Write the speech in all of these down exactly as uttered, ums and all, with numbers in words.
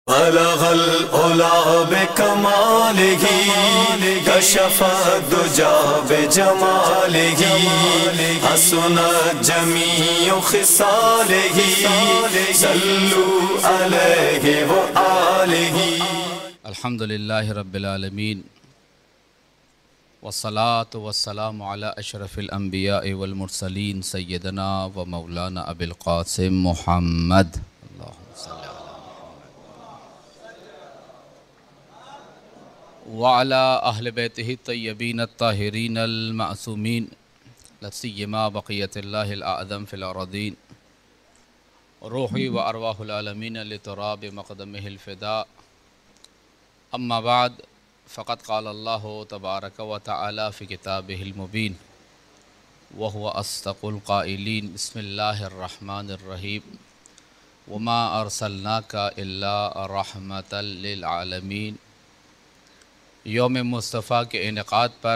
بلغ العلا بکمالہ کشف الدجی بجمالہ حسنت جمیع خصالہ صلوا علیہ وآلہ۔ الحمد للہ رب العالمین والصلاة والسلام علی اشرف الانبیاء والمرسلین سیدنا و مولانا ابی القاسم محمد اللہم صلی اللہ وعلی اہل بیتہ الطیبین الطاہرین المعصومین لسیما بقیت اللہ الاعظم فی الارضین روحی و ارواح العالمین لتراب مقدمہ الفداء۔ اما بعد فقد قال اللہ تبارک و تعالی فی کتابہ المبین وهو اصدق القائلین۔ بسم اللہ الرحمن الرحیم۔ وما ارسلناک الا رحمۃ للعالمین۔ یوم مصطفیٰ کے انعقاد پر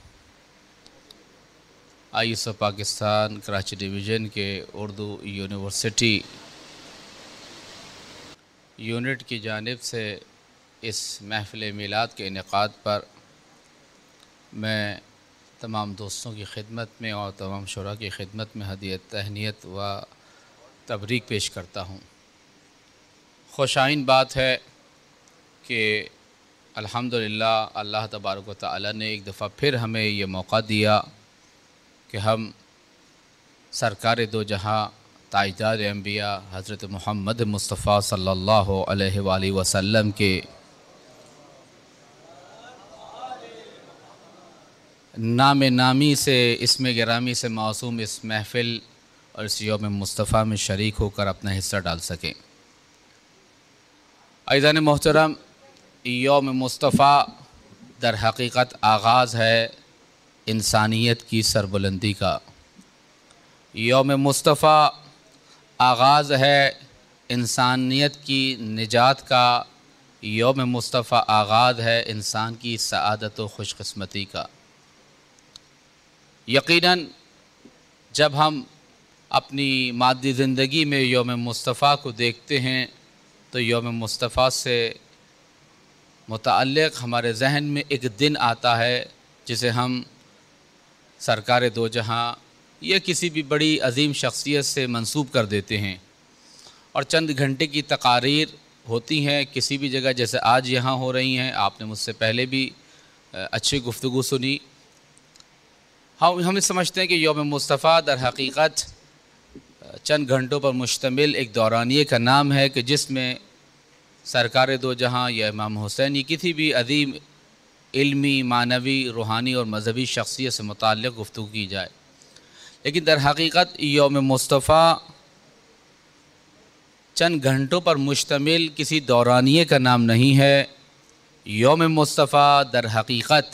I S O Pakistan Karachi division کے اردو یونیورسٹی یونٹ کی جانب سے اس محفل میلاد کے انعقاد پر میں تمام دوستوں کی خدمت میں اور تمام شعراء کی خدمت میں ہدیہ تہنیت و تبریک پیش کرتا ہوں۔ خوش آئند بات ہے کہ الحمدللہ اللہ تبارک و تعالی نے ایک دفعہ پھر ہمیں یہ موقع دیا کہ ہم سرکار دو جہاں تاجدار انبیاء حضرت محمد مصطفیٰ صلی اللہ علیہ وآلہ وسلم کے نام نامی سے اسم گرامی سے موسوم اس محفل اور اس یوم مصطفیٰ میں شریک ہو کر اپنا حصہ ڈال سکیں۔ عزیزان محترم، یوم مصطفیٰ در حقیقت آغاز ہے انسانیت کی سربلندی کا۔ یوم مصطفیٰ آغاز ہے انسانیت کی نجات کا۔ یوم مصطفیٰ آغاز ہے انسان کی سعادت و خوش قسمتی کا۔ یقیناً جب ہم اپنی مادی زندگی میں یوم مصطفیٰ کو دیکھتے ہیں تو یوم مصطفیٰ سے متعلق ہمارے ذہن میں ایک دن آتا ہے جسے ہم سرکار دو جہاں یا کسی بھی بڑی عظیم شخصیت سے منسوب کر دیتے ہیں، اور چند گھنٹے کی تقاریر ہوتی ہیں کسی بھی جگہ، جیسے آج یہاں ہو رہی ہیں۔ آپ نے مجھ سے پہلے بھی اچھی گفتگو سنی۔ ہم ہم سمجھتے ہیں کہ یوم مصطفیٰ در حقیقت چند گھنٹوں پر مشتمل ایک دورانیے کا نام ہے کہ جس میں سرکار دو جہاں یا امام حسین یا کسی بھی عظیم علمی، معنوی، روحانی اور مذہبی شخصیت سے متعلق گفتگو کی جائے، لیکن در حقیقت یوم مصطفیٰ چند گھنٹوں پر مشتمل کسی دورانیے کا نام نہیں ہے۔ یوم مصطفیٰ در حقیقت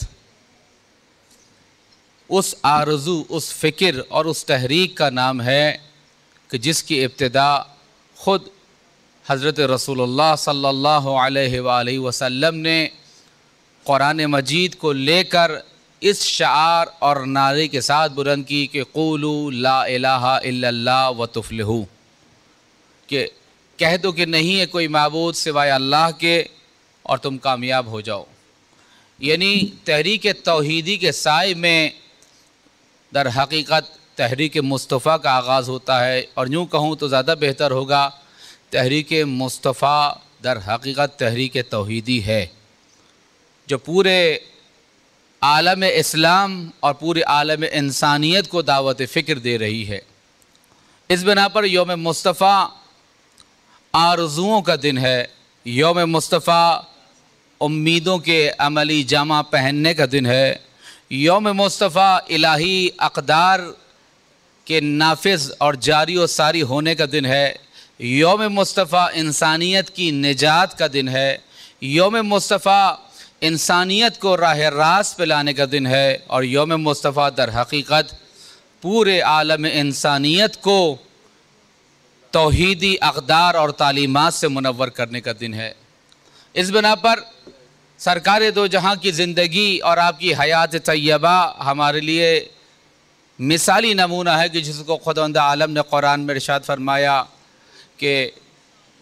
اس آرزو، اس فکر اور اس تحریک کا نام ہے کہ جس کی ابتدا خود حضرت رسول اللہ صلی اللہ علیہ وآلہ وسلم نے قرآن مجید کو لے کر اس شعار اور نعرے کے ساتھ بلند کی کہ قولوا لا الہ الا اللہ وتفلحوا، کہ کہہ دو کہ نہیں ہے کوئی معبود سوائے اللہ کے اور تم کامیاب ہو جاؤ۔ یعنی تحریک توحیدی کے سائے میں در حقیقت تحریک مصطفیٰ کا آغاز ہوتا ہے، اور یوں کہوں تو زیادہ بہتر ہوگا تحریک مصطفیٰ در حقیقت تحریک توحیدی ہے، جو پورے عالم اسلام اور پورے عالم انسانیت کو دعوت فکر دے رہی ہے۔ اس بنا پر یوم مصطفیٰ آرزوؤں کا دن ہے، یوم مصطفیٰ امیدوں کے عملی جامہ پہننے کا دن ہے، یوم مصطفیٰ الہی اقدار کے نافذ اور جاری و ساری ہونے کا دن ہے، یوم مصطفیٰ انسانیت کی نجات کا دن ہے، یوم مصطفیٰ انسانیت کو راہ راست پہ لانے کا دن ہے، اور یوم مصطفیٰ در حقیقت پورے عالم انسانیت کو توحیدی اقدار اور تعلیمات سے منور کرنے کا دن ہے۔ اس بنا پر سرکار دو جہاں کی زندگی اور آپ کی حیات طیبہ ہمارے لیے مثالی نمونہ ہے کہ جس کو خداوند عالم نے قرآن میں ارشاد فرمایا کہ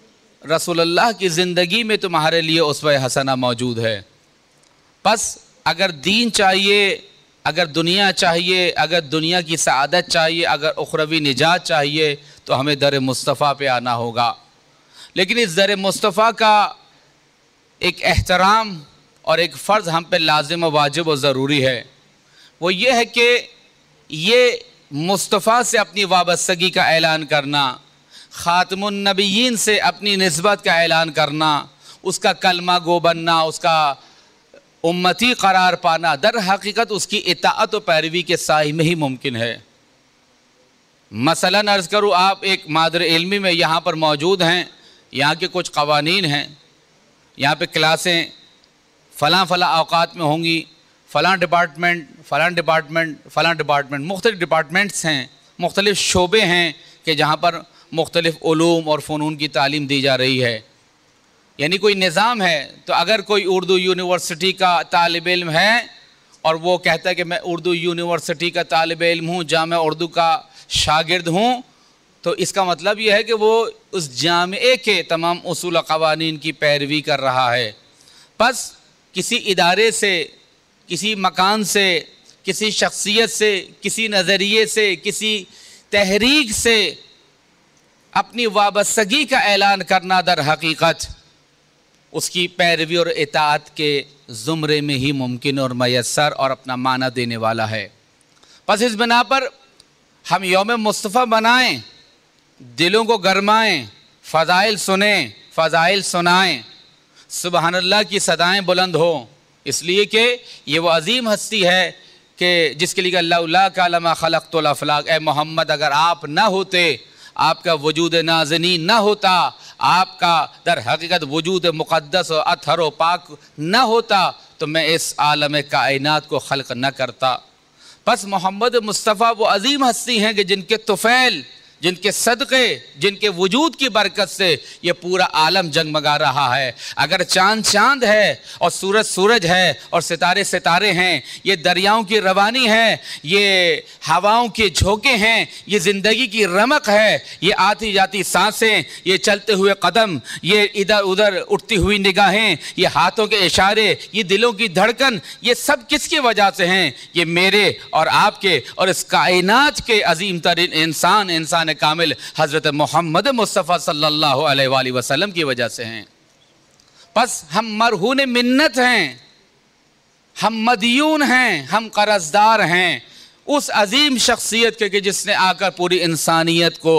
رسول اللہ کی زندگی میں تمہارے لیے اسوہ حسنہ موجود ہے۔ پس اگر دین چاہیے، اگر دنیا چاہیے، اگر دنیا کی سعادت چاہیے، اگر اخروی نجات چاہیے تو ہمیں در مصطفیٰ پہ آنا ہوگا۔ لیکن اس در مصطفیٰ کا ایک احترام اور ایک فرض ہم پہ لازم و واجب و ضروری ہے، وہ یہ ہے کہ یہ مصطفیٰ سے اپنی وابستگی کا اعلان کرنا، خاتم النبیین سے اپنی نسبت کا اعلان کرنا، اس کا کلمہ گو بننا، اس کا امتی قرار پانا، در حقیقت اس کی اطاعت و پیروی کے سائے میں ہی ممکن ہے۔ مثلاً عرض کروں، آپ ایک مادر علمی میں یہاں پر موجود ہیں، یہاں کے کچھ قوانین ہیں، یہاں پہ کلاسیں فلاں فلاں اوقات میں ہوں گی، فلاں ڈپارٹمنٹ فلاں ڈپارٹمنٹ فلاں ڈپارٹمنٹ مختلف ڈپارٹمنٹس ہیں، مختلف شعبے ہیں کہ جہاں پر مختلف علوم اور فنون کی تعلیم دی جا رہی ہے، یعنی کوئی نظام ہے۔ تو اگر کوئی اردو یونیورسٹی کا طالب علم ہے اور وہ کہتا ہے کہ میں اردو یونیورسٹی کا طالب علم ہوں، جامعہ اردو کا شاگرد ہوں، تو اس کا مطلب یہ ہے کہ وہ اس جامعے کے تمام اصول و قوانین کی پیروی کر رہا ہے۔ پس کسی ادارے سے، کسی مکان سے، کسی شخصیت سے، کسی نظریے سے، کسی تحریک سے اپنی وابستگی کا اعلان کرنا در حقیقت اس کی پیروی اور اطاعت کے زمرے میں ہی ممکن اور میسر اور اپنا معنی دینے والا ہے۔ پس اس بنا پر ہم یوم مصطفیٰ بنائیں، دلوں کو گرمائیں، فضائل سنیں، فضائل سنائیں، سبحان اللہ کی صدائیں بلند ہوں، اس لیے کہ یہ وہ عظیم ہستی ہے کہ جس کے لیے اللہ اللہ کا لما خلقت الافلاق، اے محمد اگر آپ نہ ہوتے، آپ کا وجود نازنین نہ ہوتا، آپ کا در حقیقت وجود مقدس و اطہر و پاک نہ ہوتا تو میں اس عالم کائنات کو خلق نہ کرتا۔ پس محمد مصطفیٰ وہ عظیم ہستی ہیں کہ جن کے طفیل، جن کے صدقے، جن کے وجود کی برکت سے یہ پورا عالم جگمگا رہا ہے۔ اگر چاند چاند ہے اور سورج سورج ہے اور ستارے ستارے ہیں، یہ دریاؤں کی روانی ہے، یہ ہواؤں کے جھونکے ہیں، یہ زندگی کی رمق ہے، یہ آتی جاتی سانسیں، یہ چلتے ہوئے قدم، یہ ادھر ادھر اٹھتی ہوئی نگاہیں، یہ ہاتھوں کے اشارے، یہ دلوں کی دھڑکن، یہ سب کس کی وجہ سے ہیں؟ یہ میرے اور آپ کے اور اس کائنات کے عظیم ترین انسان انسان کامل حضرت محمد مصطفیٰ صلی اللہ علیہ وآلہ وسلم کی وجہ سے ہیں۔ پس ہم مرہون منت ہیں، ہم مدیون ہیں، ہم قرضدار ہیں اس عظیم شخصیت کے کہ جس نے آ کر پوری انسانیت کو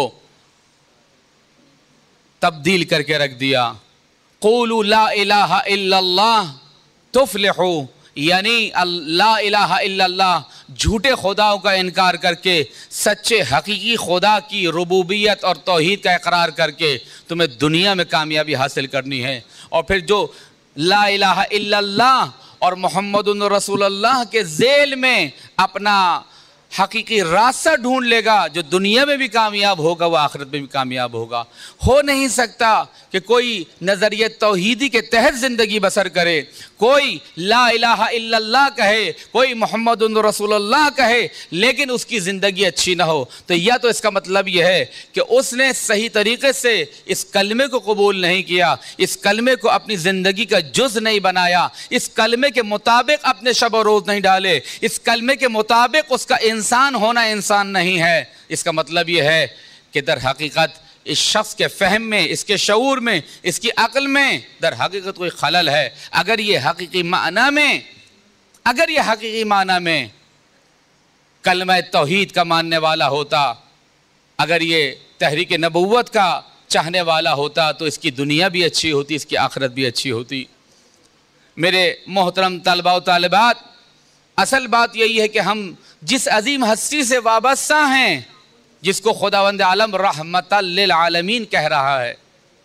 تبدیل کر کے رکھ دیا۔ قولوا لا الہ الا اللہ تفلحوا، یعنی لا الہ الا اللہ، جھوٹے خداؤں کا انکار کر کے سچے حقیقی خدا کی ربوبیت اور توحید کا اقرار کر کے تمہیں دنیا میں کامیابی حاصل کرنی ہے۔ اور پھر جو لا الہ الا اللہ اور محمد رسول اللہ کے ذیل میں اپنا حقیقی راستہ ڈھونڈ لے گا، جو دنیا میں بھی کامیاب ہوگا وہ آخرت میں بھی کامیاب ہوگا۔ ہو نہیں سکتا کہ کوئی نظریہ توحیدی کے تحت زندگی بسر کرے، کوئی لا الہ الا اللہ کہے، کوئی محمد رسول اللہ کہے، لیکن اس کی زندگی اچھی نہ ہو، تو یا تو اس کا مطلب یہ ہے کہ اس نے صحیح طریقے سے اس کلمے کو قبول نہیں کیا، اس کلمے کو اپنی زندگی کا جز نہیں بنایا، اس کلمے کے مطابق اپنے شب و روز نہیں ڈالے، اس کلمے کے مطابق اس کا انسان ہونا انسان نہیں ہے۔ اس کا مطلب یہ ہے کہ در حقیقت اس شخص کے فہم میں، اس کے شعور میں، اس کی عقل میں در حقیقت کوئی خلل ہے۔ اگر یہ حقیقی معنی میں اگر یہ حقیقی معنی میں کلمہ توحید کا ماننے والا ہوتا، اگر یہ تحریک نبوت کا چاہنے والا ہوتا تو اس کی دنیا بھی اچھی ہوتی، اس کی آخرت بھی اچھی ہوتی۔ میرے محترم طلباء و طالبات، اصل بات یہی ہے کہ ہم جس عظیم ہستی سے وابستہ ہیں، جس کو خداوند عالم رحمت للعالمین کہہ رہا ہے،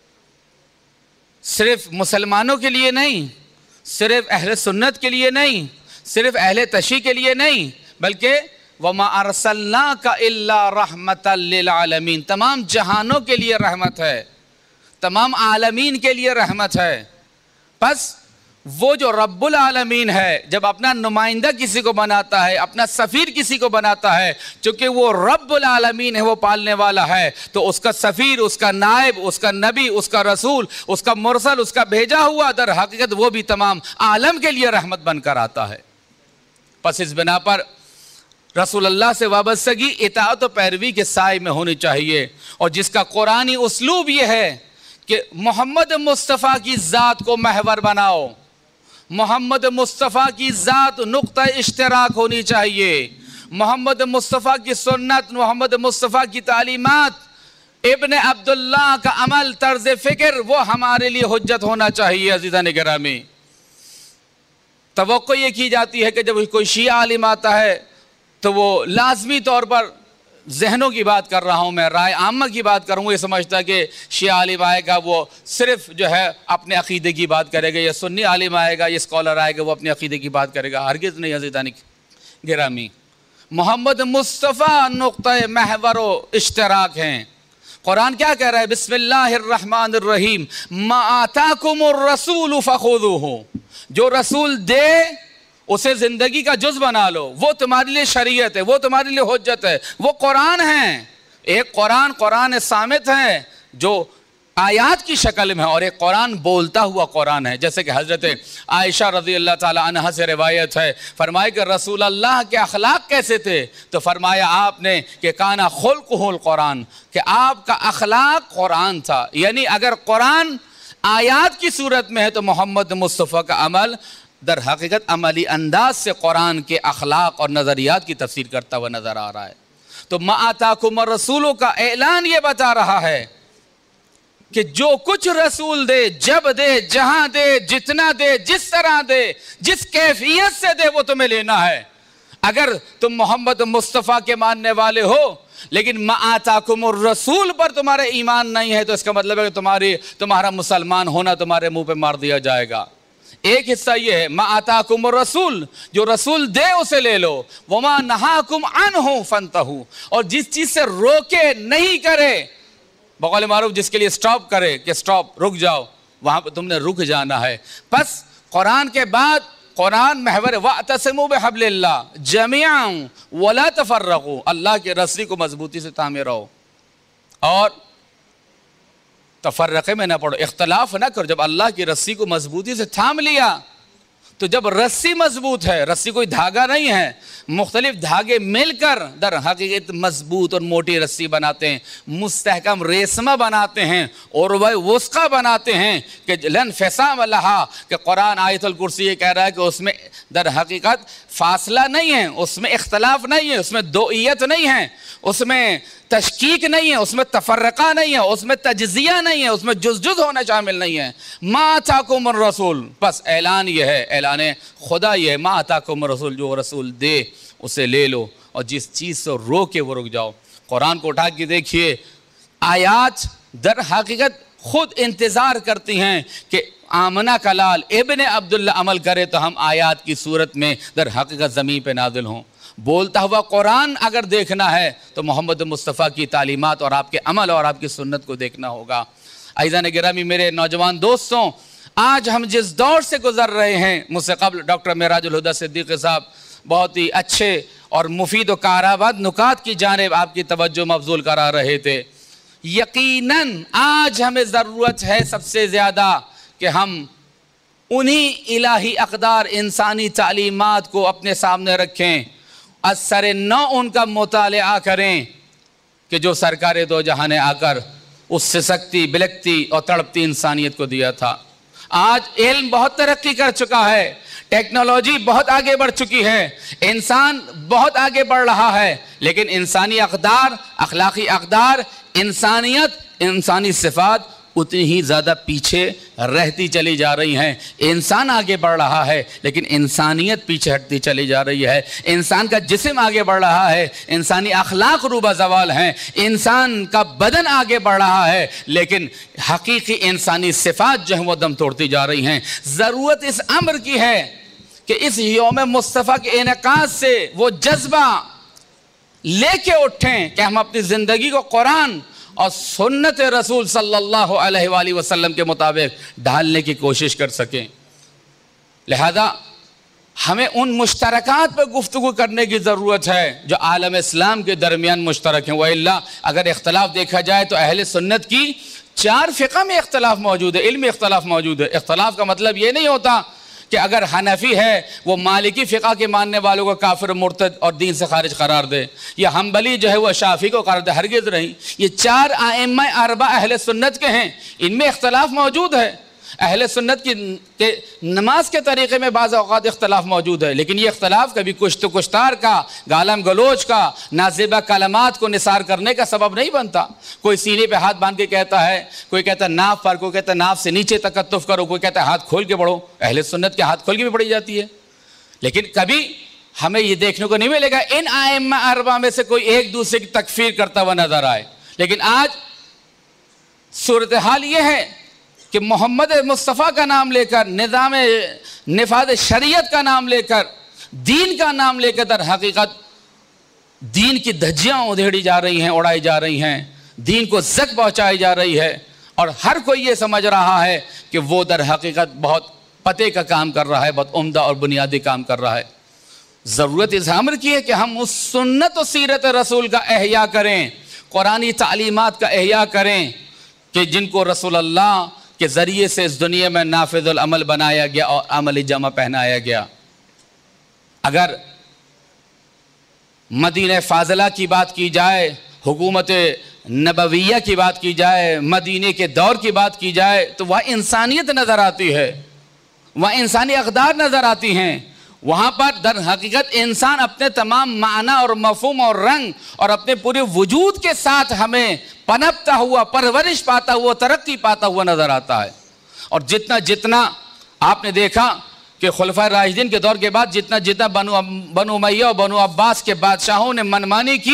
صرف مسلمانوں کے لیے نہیں، صرف اہل سنت کے لیے نہیں، صرف اہل تشیع کے لیے نہیں، بلکہ وَمَا أَرْسَلْنَاكَ إِلَّا رَحْمَةً لِلْعَالَمِينَ، تمام جہانوں کے لیے رحمت ہے، تمام عالمین کے لیے رحمت ہے۔ پس وہ جو رب العالمین ہے جب اپنا نمائندہ کسی کو بناتا ہے، اپنا سفیر کسی کو بناتا ہے، چونکہ وہ رب العالمین ہے، وہ پالنے والا ہے، تو اس کا سفیر، اس کا نائب، اس کا نبی، اس کا رسول، اس کا مرسل، اس کا بھیجا ہوا، در حقیقت وہ بھی تمام عالم کے لیے رحمت بن کر آتا ہے۔ پس اس بنا پر رسول اللہ سے وابستگی اطاعت و پیروی کے سائے میں ہونی چاہیے، اور جس کا قرآنی اسلوب یہ ہے کہ محمد مصطفیٰ کی ذات کو محور بناؤ، محمد مصطفیٰ کی ذات نقطہ اشتراک ہونی چاہیے، محمد مصطفیٰ کی سنت، محمد مصطفیٰ کی تعلیمات، ابن عبداللہ کا عمل، طرز فکر، وہ ہمارے لیے حجت ہونا چاہیے۔ عزیزان گرامی، توقع یہ کی جاتی ہے کہ جب کوئی شیعہ عالم آتا ہے تو وہ لازمی طور پر، ذہنوں کی بات کر رہا ہوں میں، رائے عامہ کی بات کروں گا، یہ سمجھتا ہے کہ شیعہ عالم آئے گا وہ صرف جو ہے اپنے عقیدے کی بات کرے گا، یا سنی عالم آئے گا، یہ اسکالر آئے گا وہ اپنے عقیدے کی بات کرے گا۔ ہرگز نہیں عزیزان گرامی، محمد مصطفیٰ نقطہ محور و اشتراک ہیں۔ قرآن کیا کہہ رہا ہے؟ بسم اللہ الرحمن الرحیم، ما آتاکم الرسول فخذوہ، جو رسول دے اسے زندگی کا جز بنا لو، وہ تمہارے لیے شریعت ہے، وہ تمہارے لیے حجت ہے، وہ قرآن ہے۔ ایک قرآن قرآن صامت ہے جو آیات کی شکل میں ہے، اور ایک قرآن بولتا ہوا قرآن ہے، جیسے کہ حضرت عائشہ رضی اللہ تعالی عنہا سے روایت ہے، فرمایا کہ رسول اللہ کے اخلاق کیسے تھے؟ تو فرمایا آپ نے کہ کانا خلقہ القرآن، کہ آپ کا اخلاق قرآن تھا۔ یعنی اگر قرآن آیات کی صورت میں ہے تو محمد مصطفیٰ کا عمل در حقیقت عملی انداز سے قرآن کے اخلاق اور نظریات کی تفسیر کرتا ہوا نظر آ رہا ہے۔ تو ما آتاکم الرسول کا اعلان یہ بتا رہا ہے کہ جو کچھ رسول دے، جب دے، جہاں دے، جتنا دے، جس طرح دے، جس کیفیت سے دے، وہ تمہیں لینا ہے۔ اگر تم محمد مصطفیٰ کے ماننے والے ہو لیکن ما آتاکم الرسول پر تمہارا ایمان نہیں ہے، تو اس کا مطلب ہے کہ تمہاری تمہارا مسلمان ہونا تمہارے منہ پہ مار دیا جائے گا۔ ایک حصہ یہ ہے ما آتاکم الرسول، جو رسول دے اسے لے لو، وما نہاکم عنہ فانتہوا، اور جس چیز سے روکے نہیں کرے، بقول معروف جس کے لیے سٹاپ کرے کہ سٹاپ، رک جاؤ، وہاں پہ تم نے رک جانا ہے۔ پس قرآن کے بعد قرآن محور وَاعْتَصِمُوا بِحَبْلِ اللَّهِ جَمِيعًا وَلَا تَفَرَّقُوا، اللہ کے رسی کو مضبوطی سے تھامے رہو اور تفرقے میں نہ پڑو، اختلاف نہ کرو۔ جب اللہ کی رسی کو مضبوطی سے تھام لیا تو جب رسی مضبوط ہے، رسی کوئی دھاگا نہیں ہے، مختلف دھاگے مل کر در حقیقت مضبوط اور موٹی رسی بناتے ہیں، مستحکم ریشمہ بناتے ہیں، اور وہ وثقہ بناتے ہیں کہ لن فسام لہا، کہ قرآن آیت الکرسی یہ کہہ رہا ہے کہ اس میں در حقیقت فاصلہ نہیں ہے، اس میں اختلاف نہیں ہے، اس میں دوئیت نہیں ہے، اس میں تشکیک نہیں ہے، اس میں تفرقہ نہیں ہے، اس میں تجزیہ نہیں ہے، اس میں جز جز ہونا شامل نہیں ہے۔ ما آتاکم الرسول، بس اعلان یہ ہے، اعلان خدا یہ ہے، ما آتاکم الرسول، جو رسول دے اسے لے لو، اور جس چیز سے روکے وہ رک جاؤ۔ قرآن کو اٹھا کے دیکھیے، آیات در حقیقت خود انتظار کرتی ہیں کہ آمنہ کا لال ابن عبداللہ عمل کرے تو ہم آیات کی صورت میں در حقیقت زمین پہ نازل ہوں۔ بولتا ہوا قرآن اگر دیکھنا ہے تو محمد مصطفیٰ کی تعلیمات اور آپ کے عمل اور آپ کی سنت کو دیکھنا ہوگا۔ عزیزان گرامی، میرے نوجوان دوستوں، آج ہم جس دور سے گزر رہے ہیں، مجھ سے قبل ڈاکٹر معراج الہدیٰ صدیقی صاحب بہت ہی اچھے اور مفید و کارآمد نکات کی جانب آپ کی توجہ مبذول کرا رہے تھے۔ یقیناً آج ہمیں ضرورت ہے سب سے زیادہ کہ ہم انہی الہی اقدار، انسانی تعلیمات کو اپنے سامنے رکھیں، اثر نو ان کا مطالعہ کریں کہ جو سرکار دو جہاں نے آ کر اس سسکتی، بلکتی اور تڑپتی انسانیت کو دیا تھا۔ آج علم بہت ترقی کر چکا ہے، ٹیکنالوجی بہت آگے بڑھ چکی ہے، انسان بہت آگے بڑھ رہا ہے، لیکن انسانی اقدار، اخلاقی اقدار، انسانیت، انسانی صفات اتنی ہی زیادہ پیچھے رہتی چلی جا رہی ہیں۔ انسان آگے بڑھ رہا ہے لیکن انسانیت پیچھے ہٹتی چلی جا رہی ہے۔ انسان کا جسم آگے بڑھ رہا ہے، انسانی اخلاق روبہ زوال ہیں، انسان کا بدن آگے بڑھ رہا ہے لیکن حقیقی انسانی صفات جو ہیں وہ دم توڑتی جا رہی ہیں۔ ضرورت اس امر کی ہے کہ اس یوم مصطفیٰ کے انعکاس سے وہ جذبہ لے کے اٹھیں کہ ہم اپنی زندگی کو قرآن اور سنت رسول صلی اللہ علیہ وآلہ وسلم کے مطابق ڈھالنے کی کوشش کر سکیں۔ لہذا ہمیں ان مشترکات پر گفتگو کرنے کی ضرورت ہے جو عالم اسلام کے درمیان مشترک ہیں. وَإِلَّا اگر اختلاف دیکھا جائے تو اہل سنت کی چار فقہ میں اختلاف موجود ہے, علمی اختلاف موجود ہے. اختلاف کا مطلب یہ نہیں ہوتا کہ اگر حنفی ہے وہ مالکی فقہ کے ماننے والوں کو کافر مرتد اور دین سے خارج قرار دے, یا حنبلی جو ہے وہ شافعی کو قرار دے. ہرگز نہیں. یہ چار ائمہ اربعہ اہل سنت کے ہیں, ان میں اختلاف موجود ہے. اہل سنت کی کہ نماز کے طریقے میں بعض اوقات اختلاف موجود ہے, لیکن یہ اختلاف کبھی کشت و کشتار کا, گالم گلوچ کا, نازیبہ کلمات کو نثار کرنے کا سبب نہیں بنتا. کوئی سینے پہ ہاتھ باندھ کے کہتا ہے, کوئی کہتا ہے ناف پر, کوئی کہتا ہے ناف سے نیچے تکتف کرو, کوئی کہتا ہے ہاتھ کھول کے پڑھو. اہل سنت کے ہاتھ کھول کے بھی پڑھی جاتی ہے, لیکن کبھی ہمیں یہ دیکھنے کو نہیں ملے گا ان ائمہ اربعہ میں سے کوئی ایک دوسرے کی تکفیر کرتا ہوا نظر آئے. لیکن آج صورتحال یہ ہے کہ محمد مصطفیٰ کا نام لے کر, نظام نفاذ شریعت کا نام لے کر, دین کا نام لے کر در حقیقت دین کی دھجیاں ادھیڑی جا رہی ہیں, اڑائی جا رہی ہیں, دین کو زک پہنچائی جا رہی ہے, اور ہر کوئی یہ سمجھ رہا ہے کہ وہ در حقیقت بہت پتے کا کام کر رہا ہے, بہت عمدہ اور بنیادی کام کر رہا ہے. ضرورت اس امر کی ہے کہ ہم اس سنت و سیرت رسول کا احیاء کریں, قرآنی تعلیمات کا احیاء کریں کہ جن کو رسول اللہ کے ذریعے سے اس دنیا میں نافذ العمل بنایا گیا اور عملی جامہ پہنایا گیا. اگر مدینہ فاضلہ کی بات کی جائے, حکومت نبویہ کی بات کی جائے, مدینے کے دور کی بات کی جائے, تو وہاں انسانیت نظر آتی ہے, وہاں انسانی اقدار نظر آتی ہیں. وہاں پر در حقیقت انسان اپنے تمام معنی اور مفہوم اور رنگ اور اپنے پورے وجود کے ساتھ ہمیں پنپتا ہوا, پرورش پاتا ہوا, ترقی پاتا ہوا نظر آتا ہے. اور جتنا جتنا آپ نے دیکھا کہ خلفائے راشدین کے دور کے بعد جتنا جتنا بنو بنو امیہ اور بنو عباس کے بادشاہوں نے منمانی کی,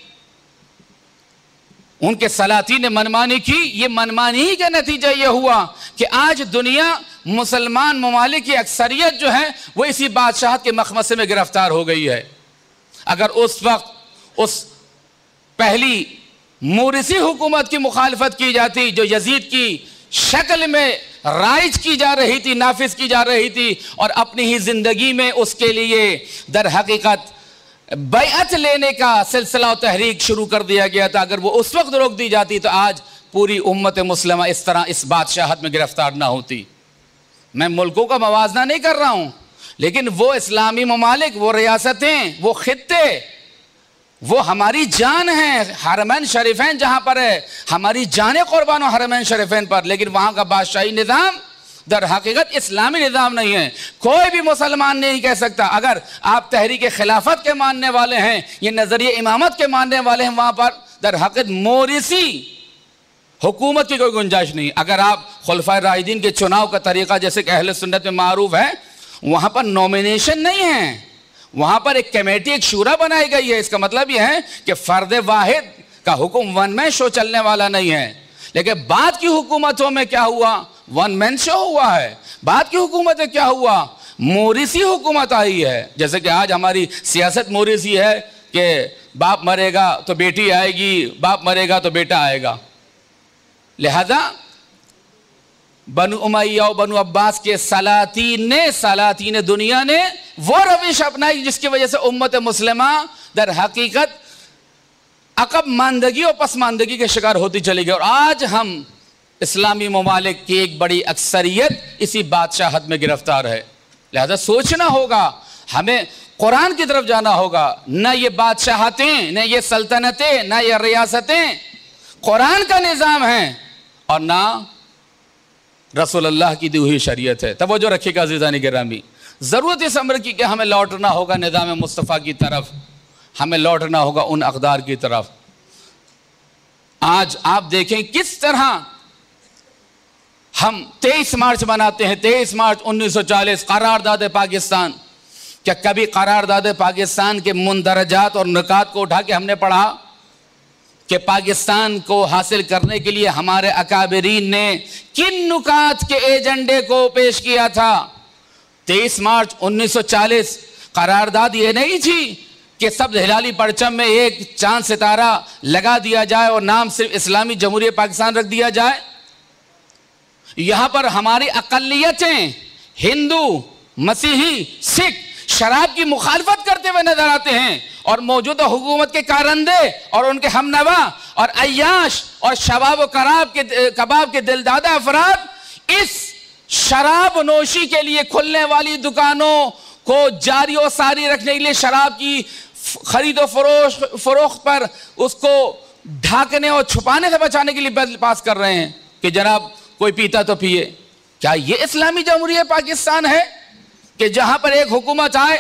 ان کے سلاطین نے منمانی کی, یہ منمانی ہی کا نتیجہ یہ ہوا کہ آج دنیا مسلمان ممالک کی اکثریت جو ہے وہ اسی بادشاہت کے مخمصے میں گرفتار ہو گئی ہے. اگر اس وقت اس پہلی مورثی حکومت کی مخالفت کی جاتی جو یزید کی شکل میں رائج کی جا رہی تھی, نافذ کی جا رہی تھی, اور اپنی ہی زندگی میں اس کے لیے در حقیقت بیعت لینے کا سلسلہ و تحریک شروع کر دیا گیا تھا, اگر وہ اس وقت روک دی جاتی تو آج پوری امت مسلمہ اس طرح اس بادشاہت میں گرفتار نہ ہوتی. میں ملکوں کا موازنہ نہیں کر رہا ہوں, لیکن وہ اسلامی ممالک, وہ ریاستیں, وہ خطے, وہ ہماری جان ہیں. حرمین شریفین جہاں پر ہے, ہماری جانیں قربان ہو حرمین شریفین پر, لیکن وہاں کا بادشاہی نظام در حقیقت اسلامی نظام نہیں ہے. کوئی بھی مسلمان نہیں کہہ سکتا اگر آپ تحریک خلافت کے ماننے والے ہیں, یہ نظریہ امامت کے ماننے والے ہیں, وہاں پر در حقیقت مورثی حکومت کی کوئی گنجائش نہیں. اگر آپ خلفائے راشدین کے چناؤ کا طریقہ جیسے کہ اہل سنت میں معروف ہے, وہاں پر نومینیشن نہیں ہے, وہاں پر ایک کمیٹی, ایک شورا بنائی گئی ہے. اس کا مطلب یہ ہے کہ فرد واحد کا حکم ون مین شو چلنے والا نہیں ہے. لیکن بعد کی حکومتوں میں کیا ہوا, ون مین شو ہوا ہے. بعد کی حکومتیں کیا ہوا, مورثی حکومت آئی ہے. جیسے کہ آج ہماری سیاست مورثی ہے کہ باپ مرے گا تو بیٹی آئے گی, باپ مرے گا تو بیٹا آئے گا. لہذا بنو امیہ و بنو عباس کے سلاطین نے, سلاطین دنیا نے وہ روش اپنائی جس کی وجہ سے امت مسلمہ در حقیقت عقب ماندگی اور پسماندگی کے شکار ہوتی چلی گئی. اور آج ہم اسلامی ممالک کی ایک بڑی اکثریت اسی بادشاہت میں گرفتار ہے. لہذا سوچنا ہوگا, ہمیں قرآن کی طرف جانا ہوگا. نہ یہ بادشاہتیں, نہ یہ سلطنتیں, نہ یہ ریاستیں قرآن کا نظام ہے, اور نہ رسول اللہ کی دی ہوئی شریعت ہے. توجہ رکھیے گا عزیزان گرامی, ضرورت اس امر کی کہ ہمیں لوٹنا ہوگا نظام مصطفیٰ کی طرف, ہمیں لوٹنا ہوگا ان اقدار کی طرف. آج آپ دیکھیں کس طرح ہم تیئیس مارچ مناتے ہیں, تیئیس مارچ انیس سو چالیس قرارداد پاکستان. کیا کبھی قرارداد پاکستان کے مندرجات اور نکات کو اٹھا کے ہم نے پڑھا کہ پاکستان کو حاصل کرنے کے لیے ہمارے اکابرین نے کن نکات کے ایجنڈے کو پیش کیا تھا؟ تیئیس مارچ انیس سو چالیس قرارداد یہ نہیں تھی کہ سب ہلالی پرچم میں ایک چاند ستارہ لگا دیا جائے اور نام صرف اسلامی جمہوریہ پاکستان رکھ دیا جائے. یہاں پر ہماری اقلیتیں, ہندو, مسیحی، سکھ شراب کی مخالفت کرتے ہوئے نظر آتے ہیں، اور موجودہ حکومت کے کارندے اور ان کے ہم نوا اور عیاش اور شباب و کراب کے کباب کے دل دادا افراد اس شراب نوشی کے لیے کھلنے والی دکانوں کو جاری و ساری رکھنے کے لیے شراب کی خرید و فروخت فروخت پر اس کو ڈھانکنے اور چھپانے سے بچانے کے لیے بل پاس کر رہے ہیں کہ جناب کوئی پیتا تو پیے۔ کیا یہ اسلامی جمہوریہ پاکستان ہے کہ جہاں پر ایک حکومت آئے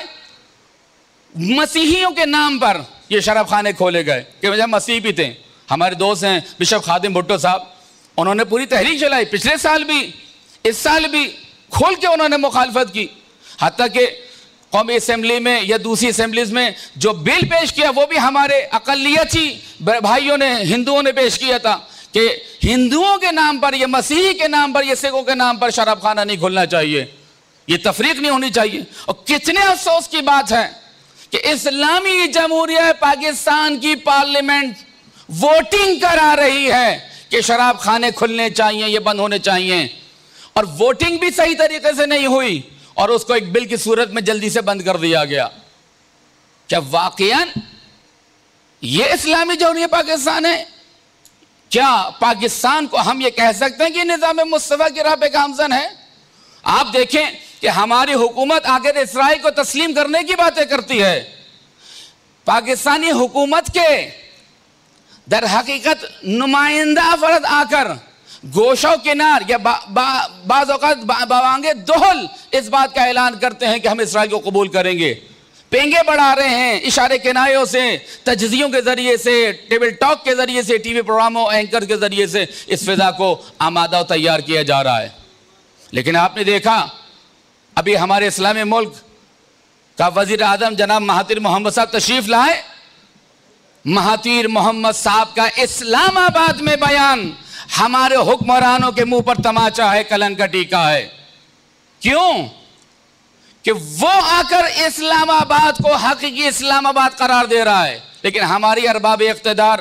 مسیحیوں کے نام پر یہ شراب خانے کھولے گئے کہ جب مسیحی پیتے ہیں؟ ہمارے دوست ہیں بشپ خادم بھٹو صاحب، انہوں نے پوری تحریک چلائی، پچھلے سال بھی اس سال بھی کھول کے انہوں نے مخالفت کی، حتیٰ کہ قومی اسمبلی میں یا دوسری اسمبلیز میں جو بل پیش کیا وہ بھی ہمارے اقلیتی بھائیوں نے ہندوؤں نے پیش کیا تھا کہ ہندوؤں کے نام پر یا مسیحی کے نام پر یا سکھوں کے نام پر شراب خانہ نہیں کھولنا چاہیے، یہ تفریق نہیں ہونی چاہیے۔ اور کتنے افسوس کی بات ہے کہ اسلامی جمہوریہ پاکستان کی پارلیمنٹ ووٹنگ کرا رہی ہے کہ شراب خانے کھلنے چاہیے، یہ بند ہونے چاہیے، اور ووٹنگ بھی صحیح طریقے سے نہیں ہوئی اور اس کو ایک بل کی صورت میں جلدی سے بند کر دیا گیا۔ کیا واقعاً یہ اسلامی جمہوریہ پاکستان ہے؟ کیا پاکستان کو ہم یہ کہہ سکتے ہیں کہ نظام مصطفیٰ کی راہ پہ گامزن ہے؟ آپ دیکھیں کہ ہماری حکومت آخر اسرائیل کو تسلیم کرنے کی باتیں کرتی ہے، پاکستانی حکومت کے در حقیقت نمائندہ افراد آ کر گوشہ کنار یا بعض اوقات بوانگے دہل اس بات کا اعلان کرتے ہیں کہ ہم اسرائیل کو قبول کریں گے، پینگے بڑھا رہے ہیں اشارے کنایوں سے، تجزیوں کے ذریعے سے، ٹیبل ٹاک کے ذریعے سے، ٹی وی پروگراموں اینکر کے ذریعے سے اس فضا کو آمادہ و تیار کیا جا رہا ہے۔ لیکن آپ نے دیکھا ابھی ہمارے اسلامی ملک کا وزیر اعظم جناب مہاتیر محمد صاحب تشریف لائے، مہاتیر محمد صاحب کا اسلام آباد میں بیان ہمارے حکمرانوں کے منہ پر تماچا ہے، کلنک کا ٹیکا ہے۔ کیوں؟ کہ وہ آ کر اسلام آباد کو حقیقی اسلام آباد قرار دے رہا ہے، لیکن ہماری ارباب اقتدار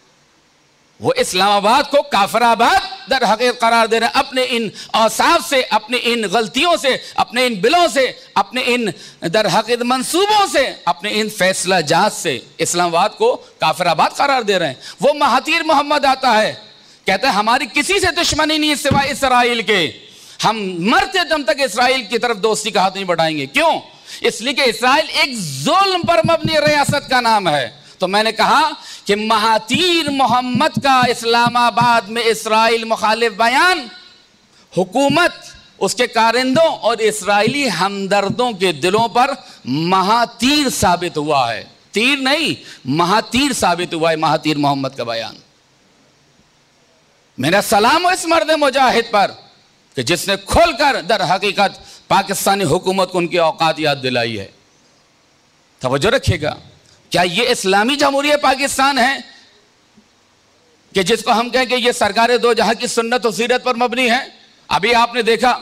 وہ اسلام آباد کو کافر آباد در حقیقت قرار دے رہے ہیں، اپنے ان اوصاف سے، اپنے ان غلطیوں سے، اپنے ان بلوں سے، اپنے ان در حقیقت منصوبوں سے، اپنے ان فیصلہ جات سے اسلام آباد کو کافر آباد قرار دے رہے ہیں۔ وہ مہاتیر محمد آتا ہے، کہتا ہے ہماری کسی سے دشمنی نہیں سوائے اسرائیل کے، ہم مرتے دم تک اسرائیل کی طرف دوستی کا ہاتھ نہیں بڑھائیں گے۔ کیوں؟ اس لیے کہ اسرائیل ایک ظلم پر مبنی ریاست کا نام ہے۔ تو میں نے کہا کہ مہاتیر محمد کا اسلام آباد میں اسرائیل مخالف بیان حکومت، اس کے کارندوں اور اسرائیلی ہمدردوں کے دلوں پر مہاتیر ثابت ہوا ہے، تیر نہیں مہاتیر ثابت ہوا ہے مہاتیر محمد کا بیان۔ میرا سلام ہو اس مرد مجاہد پر کہ جس نے کھول کر در حقیقت پاکستانی حکومت کو ان کی اوقات یاد دلائی ہے۔ توجہ رکھیے گا، کیا یہ اسلامی جمہوریہ پاکستان ہے کہ جس کو ہم کہیں کہ یہ سرکار دو جہاں کی سنت و سیرت پر مبنی ہے؟ ابھی آپ نے دیکھا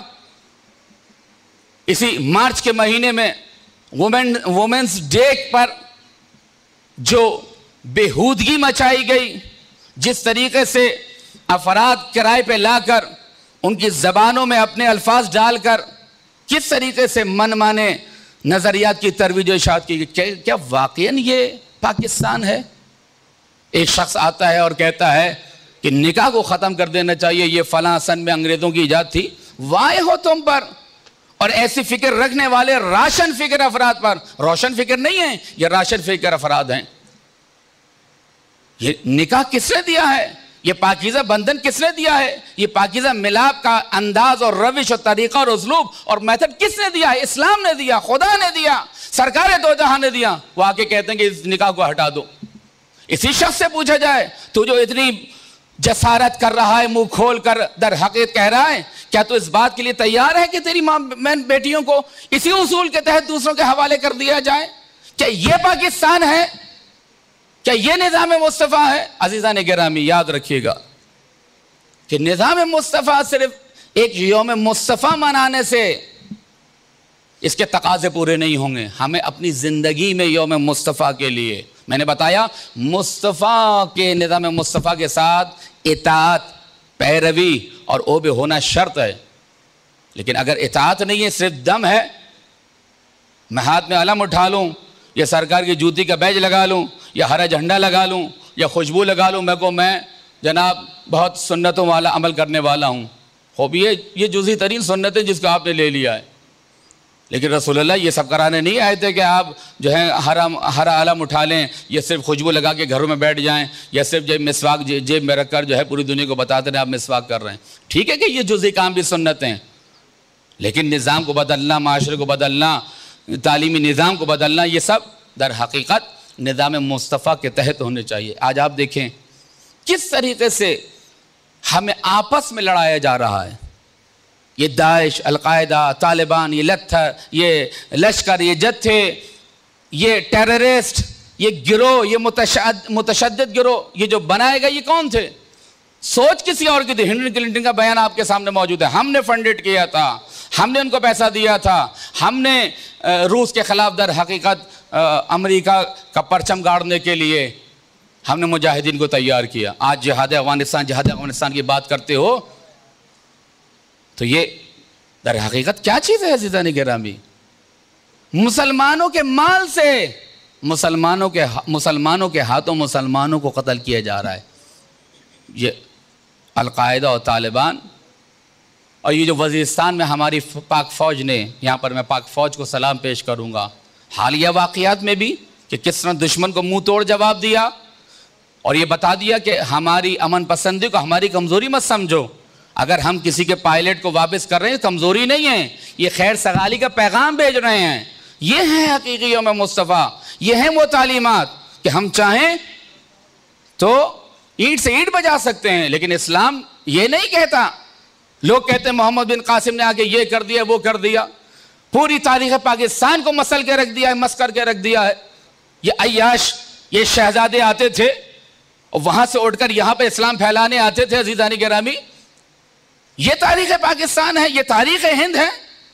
اسی مارچ کے مہینے میں وومن وومنس ڈے پر جو بےہودگی مچائی گئی، جس طریقے سے افراد کرائے پہ لا کر ان کی زبانوں میں اپنے الفاظ ڈال کر کس طریقے سے من مانے نظریات کی ترویج و اشاعت کی گئی، کیا واقعاً یہ پاکستان ہے؟ ایک شخص آتا ہے اور کہتا ہے کہ نکاح کو ختم کر دینا چاہیے، یہ فلاں سن میں انگریزوں کی ایجاد تھی۔ وائے ہو تم پر اور ایسی فکر رکھنے والے راشن فکر افراد پر۔ روشن فکر نہیں ہیں، یہ راشن فکر افراد ہیں۔ یہ نکاح کس نے دیا ہے؟ یہ پاکیزہ بندھن کس نے دیا ہے؟ یہ پاکیزہ ملاپ کا انداز اور روش اور طریقہ اور اسلوب اور میتھڈ کس نے دیا ہے؟ اسلام نے دیا، خدا نے دیا، سرکار دو جہاں نے دیا۔ وہ آ کے کہتے ہیں کہ اس نکاح کو ہٹا دو۔ اسی شخص سے پوچھا جائے تو جو اتنی جسارت کر رہا ہے، منہ کھول کر در حقیقت کہہ رہا ہے، کیا تو اس بات کے لیے تیار ہے کہ تیری ماں بہن بیٹیوں کو اسی اصول کے تحت دوسروں کے حوالے کر دیا جائے؟ کیا یہ پاکستان ہے؟ کیا یہ نظام مصطفیٰ ہے؟ عزیزان گرامی یاد رکھیے گا کہ نظام مصطفیٰ صرف ایک یوم مصطفیٰ منانے سے اس کے تقاضے پورے نہیں ہوں گے۔ ہمیں اپنی زندگی میں یوم مصطفیٰ کے لیے، میں نے بتایا مصطفیٰ کے نظام مصطفیٰ کے ساتھ اطاعت، پیروی اور اوبے ہونا شرط ہے، لیکن اگر اطاعت نہیں ہے، صرف دم ہے، میں ہاتھ میں علم اٹھا لوں یا سرکار کی جوتی کا بیج لگا لوں یا ہرا جھنڈا لگا لوں یا خوشبو لگا لوں، میں کو میں جناب بہت سنتوں والا عمل کرنے والا ہوں، خوب یہ یہ جزئی ترین سنت ہے جس کو آپ نے لے لیا ہے. لیکن رسول اللہ یہ سب کرانے نہیں آئے تھے کہ آپ جو ہے ہرا ہرا علم اٹھا لیں یا صرف خوشبو لگا کے گھروں میں بیٹھ جائیں یا صرف جب مسواک جیب میں رکھ کر جو ہے پوری دنیا کو بتاتے رہیں آپ مسواک کر رہے ہیں. ٹھیک ہے کہ یہ جزئی کام بھی سنت ہیں، لیکن نظام کو بدلنا، معاشرے کو بدلنا، تعلیمی نظام کو بدلنا، یہ سب در حقیقت نظام مصطفیٰ کے تحت ہونے چاہیے. آج آپ دیکھیں کس طریقے سے ہمیں آپس میں لڑایا جا رہا ہے. یہ داعش، القاعدہ، طالبان، یہ لتھر، یہ لشکر، یہ جتھے، یہ ٹیررسٹ، یہ گروہ، یہ متشدد گروہ، یہ جو بنائے گئے یہ کون تھے؟ سوچ کسی اور کی تھی. ہنری کلنٹن کا بیان آپ کے سامنے موجود ہے. ہم نے فنڈڈ کیا تھا، ہم نے ان کو پیسہ دیا تھا، ہم نے روس کے خلاف در حقیقت امریکہ کا پرچم گاڑنے کے لیے ہم نے مجاہدین کو تیار کیا. آج جہاد افغانستان جہاد افغانستان کی بات کرتے ہو تو یہ در حقیقت کیا چیز ہے عزیزان گرامی؟ مسلمانوں کے مال سے مسلمانوں کے مسلمانوں کے ہاتھوں مسلمانوں کو قتل کیا جا رہا ہے. یہ القاعدہ اور طالبان، اور یہ جو وزیرستان میں ہماری پاک فوج نے، یہاں پر میں پاک فوج کو سلام پیش کروں گا، حالیہ واقعات میں بھی کہ کس طرح دشمن کو منہ توڑ جواب دیا اور یہ بتا دیا کہ ہماری امن پسندی کو ہماری کمزوری مت سمجھو. اگر ہم کسی کے پائلٹ کو واپس کر رہے ہیں کمزوری نہیں ہے، یہ خیر سگالی کا پیغام بھیج رہے ہیں. یہ ہیں حقیقی یوم مصطفیٰ، یہ ہیں وہ تعلیمات کہ ہم چاہیں تو اینٹ سے اینٹ بجا سکتے ہیں، لیکن اسلام یہ نہیں کہتا. لوگ کہتے ہیں محمد بن قاسم نے آگے یہ کر دیا وہ کر دیا، پوری تاریخ پاکستان کو مسل کے رکھ دیا ہے، مس کر کے رکھ دیا ہے. یہ عیاش، یہ شہزادے آتے تھے اور وہاں سے اٹھ کر یہاں پہ اسلام پھیلانے آتے تھے. عزیزان گرامی، یہ تاریخ پاکستان ہے، یہ تاریخ ہند ہے.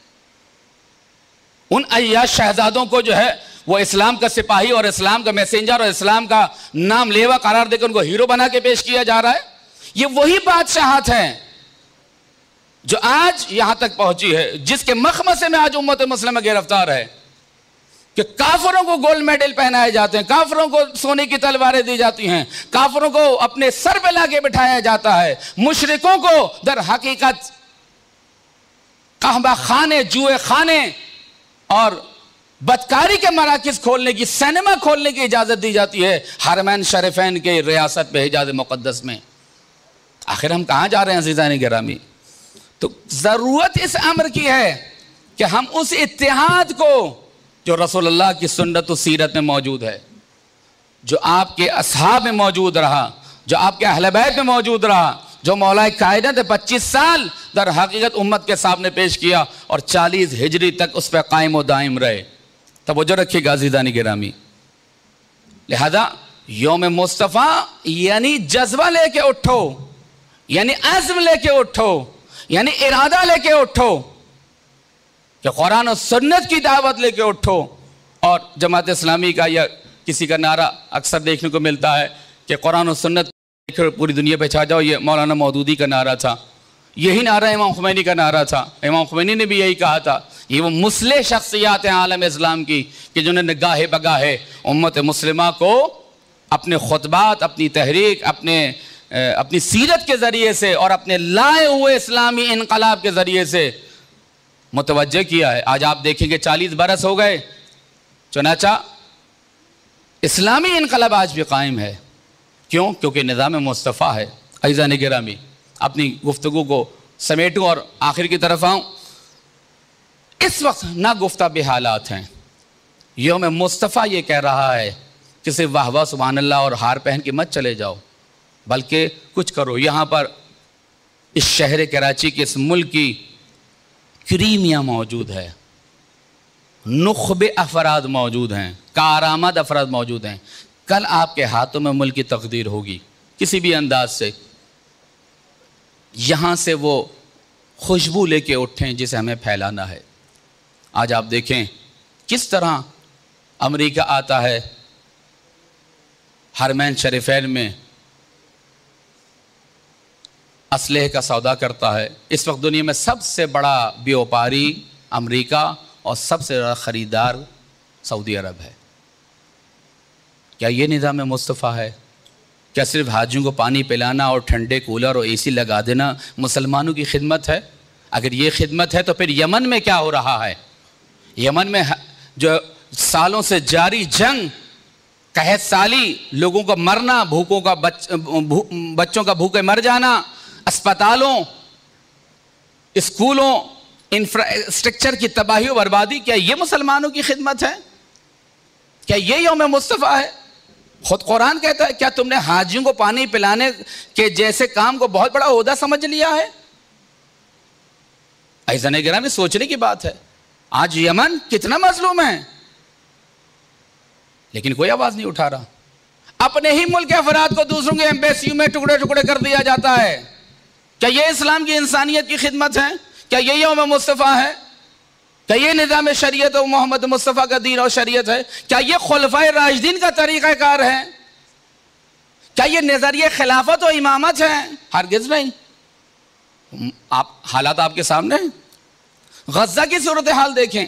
ان عیاش شہزادوں کو جو ہے وہ اسلام کا سپاہی اور اسلام کا میسنجر اور اسلام کا نام لیوا قرار دے کر ان کو ہیرو بنا کے پیش کیا جا رہا ہے. یہ وہی بادشاہت ہے جو آج یہاں تک پہنچی ہے، جس کے مخمصے میں آج امت مسلمہ گرفتار ہے کہ کافروں کو گولڈ میڈل پہنائے جاتے ہیں، کافروں کو سونے کی تلواریں دی جاتی ہیں، کافروں کو اپنے سر پہ لا کے بٹھایا جاتا ہے، مشرکوں کو در حقیقت قہبہ خانے، جوئے خانے اور بدکاری کے مراکز کھولنے کی، سینما کھولنے کی اجازت دی جاتی ہے حرمین شریفین کے ریاست پہ، حجاز مقدس میں. آخر ہم کہاں جا رہے ہیں عزیزان گرامی؟ تو ضرورت اس امر کی ہے کہ ہم اس اتحاد کو جو رسول اللہ کی سنت و سیرت میں موجود ہے، جو آپ کے اصحاب میں موجود رہا، جو آپ کے اہل بیت میں موجود رہا، جو مولا کائنات پچیس سال در حقیقت امت کے سامنے پیش کیا اور چالیس ہجری تک اس پہ قائم و دائم رہے. توجہ رکھیے گا عزیزان گرامی. لہذا یوم مصطفیٰ یعنی جذبہ لے کے اٹھو، یعنی عزم لے کے اٹھو، یعنی ارادہ لے کے اٹھو کہ قرآن و سنت کی دعوت لے کے اٹھو. اور جماعت اسلامی کا یا کسی کا نعرہ اکثر دیکھنے کو ملتا ہے کہ قرآن و سنت پوری دنیا پہ چھا جاؤ. یہ مولانا مودودی کا نعرہ تھا، یہی نعرہ امام خمینی کا نعرہ تھا. امام خمینی نے بھی یہی کہا تھا. یہ وہ مسلح شخصیات ہیں عالم اسلام کی کہ جنہوں نے گاہے بگاہے امت مسلمہ کو اپنے خطبات، اپنی تحریک، اپنے اپنی سیرت کے ذریعے سے اور اپنے لائے ہوئے اسلامی انقلاب کے ذریعے سے متوجہ کیا ہے. آج آپ دیکھیں گے چالیس برس ہو گئے، چنانچہ اسلامی انقلاب آج بھی قائم ہے. کیوں؟ کیونکہ نظام مصطفیٰ ہے. عزیزان گرامی، اپنی گفتگو کو سمیٹوں اور آخر کی طرف آؤں. اس وقت نہ گفتہ بے حالات ہیں. یوم مصطفیٰ یہ کہہ رہا ہے کہ صرف واہ واہ سبحان اللہ اور ہار پہن کے مت چلے جاؤ، بلکہ کچھ کرو. یہاں پر اس شہر کراچی کے اس ملک کی کریمیاں موجود ہے، نخب افراد موجود ہیں، کارآمد افراد موجود ہیں. کل آپ کے ہاتھوں میں ملک کی تقدیر ہوگی کسی بھی انداز سے. یہاں سے وہ خوشبو لے کے اٹھیں جسے ہمیں پھیلانا ہے. آج آپ دیکھیں کس طرح امریکہ آتا ہے، حرمین شریفین میں اسلحے کا سودا کرتا ہے. اس وقت دنیا میں سب سے بڑا بیوپاری امریکہ اور سب سے زیادہ خریدار سعودی عرب ہے۔ کیا یہ نظام مصطفیٰ ہے؟ کیا صرف حاجیوں کو پانی پلانا اور ٹھنڈے کولر اور اے سی لگا دینا مسلمانوں کی خدمت ہے؟ اگر یہ خدمت ہے تو پھر یمن میں کیا ہو رہا ہے؟ یمن میں جو سالوں سے جاری جنگ، قحط سالی، لوگوں کا مرنا، بھوکوں کا بچ بچوں کا بھوکے مر جانا، اسپتالوں، اسکولوں، انفراسٹرکچر کی تباہی و بربادی، کیا یہ مسلمانوں کی خدمت ہے؟ کیا یہ یوم مصطفیٰ ہے؟ خود قرآن کہتا ہے کیا تم نے حاجیوں کو پانی پلانے کے جیسے کام کو بہت بڑا عہدہ سمجھ لیا ہے؟ عزیزان گرامی، سوچنے کی بات ہے۔ آج یمن کتنا مظلوم ہے، لیکن کوئی آواز نہیں اٹھا رہا۔ اپنے ہی ملک کے افراد کو دوسروں کے ایمبیسیوں میں ٹکڑے ٹکڑے کر دیا جاتا ہے۔ کیا یہ اسلام کی انسانیت کی خدمت ہے؟ کیا یہ یوم مصطفیٰ ہے؟ کیا یہ نظام شریعت و محمد مصطفیٰ کا دین اور شریعت ہے؟ کیا یہ خلفائے راشدین کا طریقہ کار ہے؟ کیا یہ نظریہ خلافت و امامت ہے؟ ہرگز نہیں۔ آپ حالات آپ کے سامنے ہیں۔ غزہ کی صورتحال دیکھیں،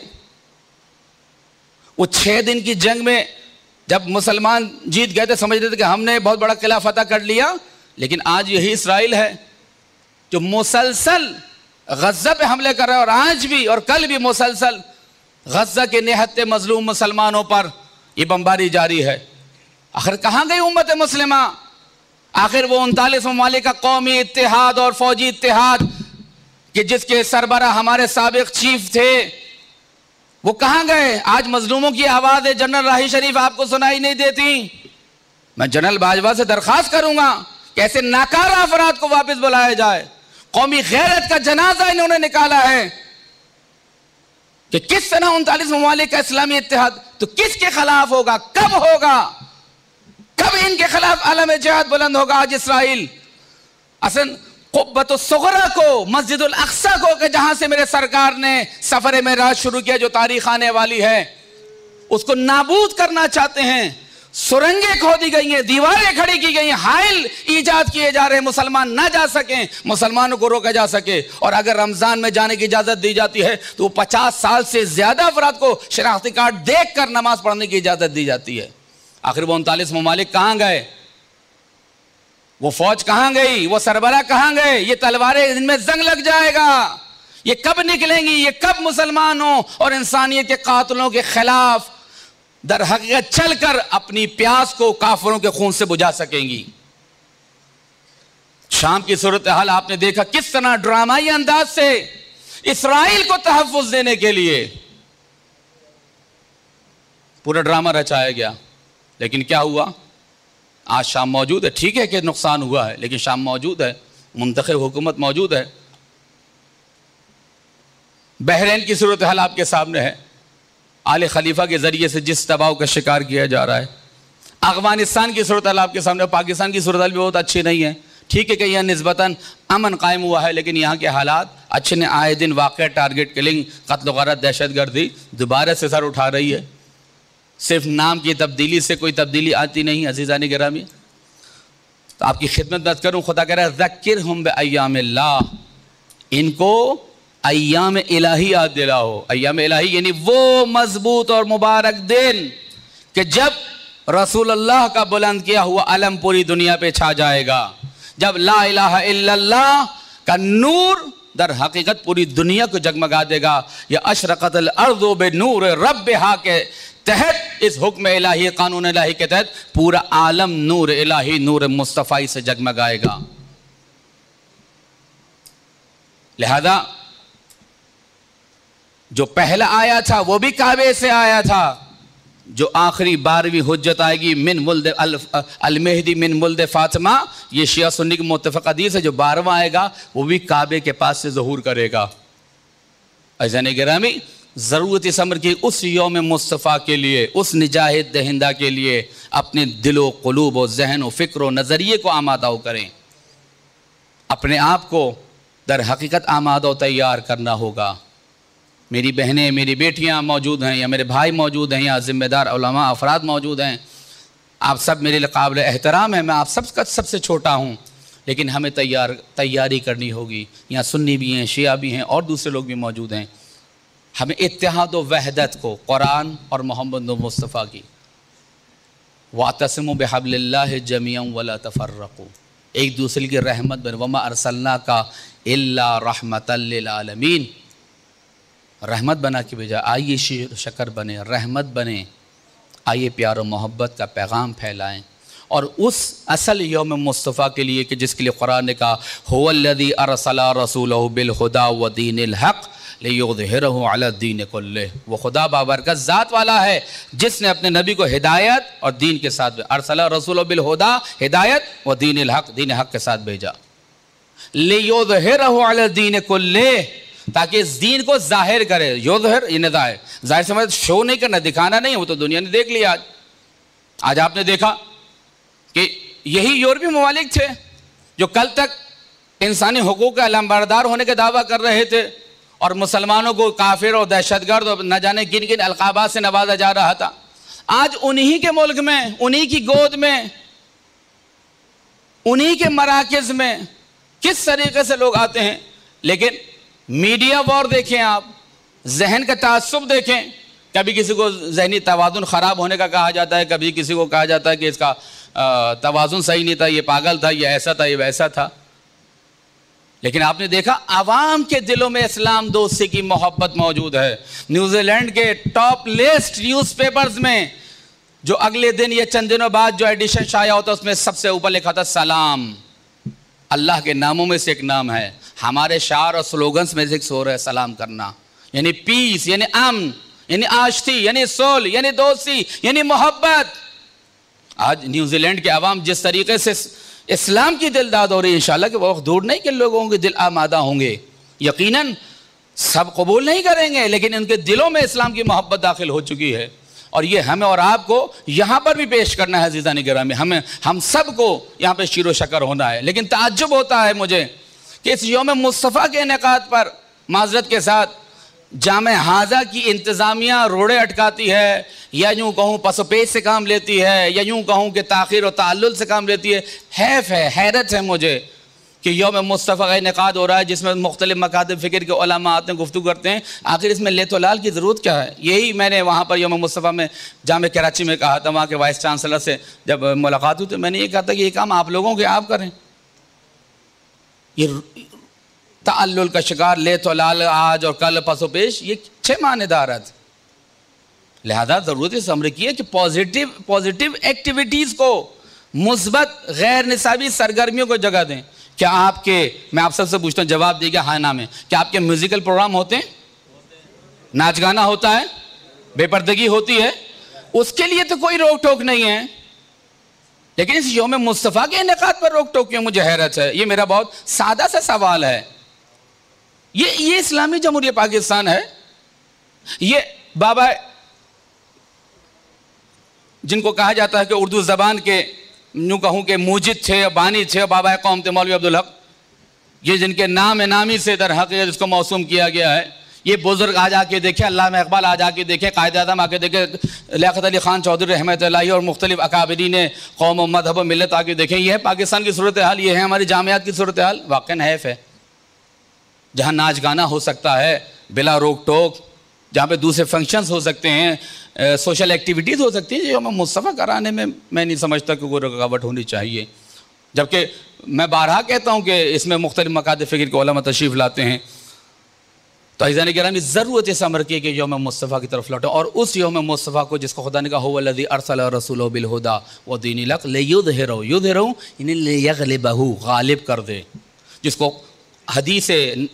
وہ چھ دن کی جنگ میں جب مسلمان جیت گئے تھے، سمجھتے تھے کہ ہم نے بہت بڑا قلعہ فتح کر لیا، لیکن آج یہی اسرائیل ہے جو مسلسل غزہ پہ حملے کر رہا ہے، اور آج بھی اور کل بھی مسلسل غزہ کے نہتے مظلوم مسلمانوں پر یہ بمباری جاری ہے۔ آخر کہاں گئی امت مسلمہ؟ آخر وہ انتالیس ممالک کا قومی اتحاد اور فوجی اتحاد کہ جس کے سربراہ ہمارے سابق چیف تھے، وہ کہاں گئے؟ آج مظلوموں کی آواز جنرل راہی شریف آپ کو سنائی نہیں دیتی۔ میں جنرل باجوہ سے درخواست کروں گا کہ ایسے ناکارہ افراد کو واپس بلایا جائے۔ قومی غیرت کا جنازہ انہوں نے نکالا ہے کہ کس طرح انتالیس ممالک کا اسلامی اتحاد تو کس کے خلاف ہوگا؟ کب ہوگا؟ کب ان کے خلاف علم جہاد بلند ہوگا؟ آج اسرائیل اصلا قبۃ الصغریٰ کو، مسجد الاقصیٰ کو، کہ جہاں سے میرے سرکار نے سفر معراج شروع کیا، جو تاریخ آنے والی ہے، اس کو نابود کرنا چاہتے ہیں۔ سرنگیں کھودی گئی ہیں، دیواریں کھڑی کی گئی ہیں، حائل ایجاد کیے جا رہے ہیں، مسلمان نہ جا سکیں، مسلمانوں کو روکا جا سکے۔ اور اگر رمضان میں جانے کی اجازت دی جاتی ہے تو وہ پچاس سال سے زیادہ افراد کو شناختی کارڈ دیکھ کر نماز پڑھنے کی اجازت دی جاتی ہے۔ آخر وہ انتالیس ممالک کہاں گئے؟ وہ فوج کہاں گئی؟ وہ سربراہ کہاں گئے؟ یہ تلواریں ان میں زنگ لگ جائے گا، یہ کب نکلیں گی؟ یہ کب مسلمانوں اور انسانیت کے قاتلوں کے خلاف در حقیقت چل کر اپنی پیاس کو کافروں کے خون سے بجھا سکیں گی؟ شام کی صورتحال آپ نے دیکھا کس طرح ڈرامائی انداز سے اسرائیل کو تحفظ دینے کے لیے پورا ڈرامہ رچایا گیا، لیکن کیا ہوا؟ آج شام موجود ہے، ٹھیک ہے کہ نقصان ہوا ہے، لیکن شام موجود ہے، منتخب حکومت موجود ہے۔ بحرین کی صورتحال آپ کے سامنے ہے، آل خلیفہ کے ذریعے سے جس دباؤ کا شکار کیا جا رہا ہے۔ افغانستان کی صورتحال آپ کے سامنے، پاکستان کی صورتحال بھی بہت اچھی نہیں ہے۔ ٹھیک ہے کہ یہاں نسبتاً امن قائم ہوا ہے، لیکن یہاں کے حالات اچھے نہیں۔ آئے دن واقع ٹارگٹ کلنگ، قتل و غارت، دہشت گردی دوبارہ سے سر اٹھا رہی ہے۔ صرف نام کی تبدیلی سے کوئی تبدیلی آتی نہیں۔ عزیزان گرامی، تو آپ کی خدمت بات کروں، خدا کہہ رہا ہے ذکرہم بایام اللہ، ان کو ایام الہی یاد دلاؤ۔ ایام الہی یعنی وہ مضبوط اور مبارک دن کہ جب رسول اللہ کا بلند کیا ہوا علم پوری دنیا پہ چھا جائے گا، جب لا الہ الا اللہ کا نور در حقیقت پوری دنیا کو جگمگا دے گا۔ یا اشرقت الارض بنور ربہا کے تحت، اس حکم الہی، قانون الہی کے تحت پورا عالم نور الہی، نور مصطفی سے جگمگائے گا۔ لہذا جو پہلا آیا تھا وہ بھی کعبے سے آیا تھا، جو آخری بارہویں حجت آئے گی من ولد المہدی من ولد فاطمہ، یہ شیعہ سنی کی متفق حدیث ہے، جو بارہواں آئے گا وہ بھی کعبے کے پاس سے ظہور کرے گا۔ عزیزان گرامی، ضرورت اس امر کی اس یوم مصطفیٰ کے لیے، اس نجات دہندہ کے لیے اپنے دل و قلوب و ذہن و فکر و نظریے کو آمادہ کریں، اپنے آپ کو در حقیقت آمادہ و تیار کرنا ہوگا۔ میری بہنیں، میری بیٹیاں موجود ہیں، یا میرے بھائی موجود ہیں، یا ذمہ دار علماء افراد موجود ہیں، آپ سب میرے لیے قابل احترام ہیں، میں آپ سب کا سب سے چھوٹا ہوں، لیکن ہمیں تیار تیاری کرنی ہوگی۔ یہاں سنی بھی ہیں، شیعہ بھی ہیں، اور دوسرے لوگ بھی موجود ہیں۔ ہمیں اتحاد و وحدت کو قرآن اور محمد مصطفیٰ کی، وَاعْتَصِمُوا بِحَبْلِ اللَّهِ جَمِيعًا وَلَا تَفَرَّقُوا، ایک دوسرے کی رحمت بنے، وَمَا أَرْسَلْنَاكَ إِلَّا رَحْمَةً لِلْعَالَمِينَ، رحمت بنا کے بھیجا، آئیے شیر شکر بنے، رحمت بنے، آئیے پیار و محبت کا پیغام پھیلائیں۔ اور اس اصل یوم مصطفیٰ کے لیے کہ جس کے لیے قرآن نے کہا هُوَ الَّذِي أَرْسَلَ رَسُولَهُ بِالْهُدَى وَدِينِ الْحَقِّ لِيُظْهِرَهُ عَلَى الدِّينِ كُلِّهِ، وہ خدا بابرکت ذات والا ہے جس نے اپنے نبی کو ہدایت اور دین کے ساتھ ارسل رسول بالہدى، ہدایت و دین الحق، دین حق کے ساتھ بھیجا، لِيُظْهِرَهُ عَلَى الدِّينِ كُلِّهِ، تاکہ اس دین کو ظاہر کرے۔ یظہر یہ نداء ہے، ظاہر سمجھ شو نہیں کرنا، دکھانا نہیں، وہ تو دنیا نے دیکھ لیا۔ آج آج آپ نے دیکھا کہ یہی یورپی ممالک تھے جو کل تک انسانی حقوق کا علمبردار ہونے کے دعویٰ کر رہے تھے اور مسلمانوں کو کافر اور دہشت گرد اور نہ جانے کن کن القابات سے نوازا جا رہا تھا، آج انہی کے ملک میں، انہی کی گود میں، انہی کے مراکز میں کس طریقے سے لوگ آتے ہیں۔ لیکن میڈیا وار دیکھیں، آپ ذہن کا تعصب دیکھیں، کبھی کسی کو ذہنی توازن خراب ہونے کا کہا جاتا ہے، کبھی کسی کو کہا جاتا ہے کہ اس کا توازن صحیح نہیں تھا، یہ پاگل تھا، یہ ایسا تھا، یہ ویسا تھا۔ لیکن آپ نے دیکھا عوام کے دلوں میں اسلام دوستی کی محبت موجود ہے۔ نیوزی لینڈ کے ٹاپ لسٹ نیوز پیپرز میں جو اگلے دن یا چند دنوں بعد جو ایڈیشن شائع ہوتا ہے اس میں سب سے اوپر لکھا تھا سلام، اللہ کے ناموں میں سے ایک نام ہے، ہمارے شعار اور سلوگنز میں سے ایک سور ہے سلام کرنا، یعنی پیس، یعنی امن، یعنی آشتی، یعنی سول، یعنی دوستی، یعنی محبت۔ آج نیوزی لینڈ کے عوام جس طریقے سے اسلام کی دلداد ہو رہی ہے، انشاءاللہ کہ وہ وقت دور نہیں کہ لوگوں کے دل آمادہ ہوں گے، یقیناً سب قبول نہیں کریں گے، لیکن ان کے دلوں میں اسلام کی محبت داخل ہو چکی ہے، اور یہ ہمیں اور آپ کو یہاں پر بھی پیش کرنا ہے۔ عزیزان گرامی، ہمیں ہم سب کو یہاں پہ شیر و شکر ہونا ہے۔ لیکن تعجب ہوتا ہے مجھے کہ اس یوم مصطفیٰ کے انعقاد پر معذرت کے ساتھ جامع ہاضہ کی انتظامیہ روڑے اٹکاتی ہے، یا یوں کہوں پس و پیش سے کام لیتی ہے، یا یوں کہوں کہ تاخیر و تعلل سے کام لیتی ہے۔ حیف ہے، حیرت ہے مجھے کہ یوم مصطفیٰ کا انعقاد ہو رہا ہے جس میں مختلف مکاتب فکر کے علماء آتے ہیں، گفتگو کرتے ہیں، آخر اس میں لیت و لال کی ضرورت کیا ہے؟ یہی میں نے وہاں پر یوم مصطفیٰ میں جامع کراچی میں کہا تھا، وہاں کے وائس چانسلر سے جب ملاقات ہوئی تو میں نے یہ کہا تھا کہ یہ کام آپ لوگوں کے آپ کریں۔ یہ تعلل کا شکار، لیت و لال، آج اور کل، پس و پیش، یہ چھ معنی دارت، لہذا ضرورت اس امر کی ہے کہ پازیٹیو پازیٹیو ایکٹیویٹیز کو، مثبت غیر نصابی سرگرمیوں کو جگہ دیں۔ کیا آپ کے، میں آپ سب سے پوچھتا ہوں، جواب دے گا ہاں نہ میں، کیا آپ کے میوزیکل پروگرام ہوتے ہیں؟ ناچ گانا ہوتا ہے؟ بے پردگی ہوتی ہے؟ اس کے لیے تو کوئی روک ٹوک نہیں ہے، لیکن اس یوم مصطفیٰ کے انعقاد پر روک ٹوک کیوں؟ مجھے حیرت ہے۔ یہ میرا بہت سادہ سا سوال ہے۔ یہ یہ اسلامی جمہوریہ پاکستان ہے؟ یہ بابا جن کو کہا جاتا ہے کہ اردو زبان کے یوں کہوں کہ موجد تھے، بانی تھے، بابا قوم تھے مولوی عبدالحق، یہ جن کے نام نامی سے در حقیقت اس کو موسوم کیا گیا ہے، یہ بزرگ آج آ کے دیکھیں، علامہ اقبال آج آ کے دیکھیں، قائد اعظم آ کے دیکھیں، لیاقت علی خان چودھری رحمۃ اللہ اور مختلف اکابرین قوم و مذہب و ملت آ کے دیکھیں، یہ ہے پاکستان کی صورتحال، یہ ہے ہماری جامعات کی صورتحال۔ واقعاً حیف ہے، جہاں ناچ گانا ہو سکتا ہے بلا روک ٹوک، جہاں پہ دوسرے فنکشنز ہو سکتے ہیں، سوشل ایکٹیویٹیز ہو سکتی ہیں، جو ہمیں مصطفیٰ کرانے میں میں نہیں سمجھتا کہ کوئی رکاوٹ ہونی چاہیے۔ جبکہ میں بارہا کہتا ہوں کہ اس میں مختلف مکاتب فکر کے علماء تشریف لاتے ہیں، تو عزیزان گرامی ضرورت اس امر کی کہ یوم مصطفیٰ کی طرف لوٹیں، اور اس یوم مصطفیٰ کو جس کو خدا نے کہا هو الذی ارسل رسولہ بالہدی ودین الحق لیظہرہ، یظہرہ یعنی لیغلبہ، غالب کر دے، جس کو حدیث